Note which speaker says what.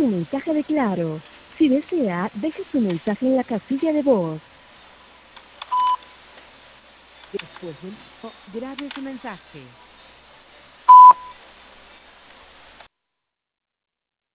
Speaker 1: su mensaje de Claro. Si desea, deje su mensaje en la casilla de voz.
Speaker 2: Después del grabe su mensaje.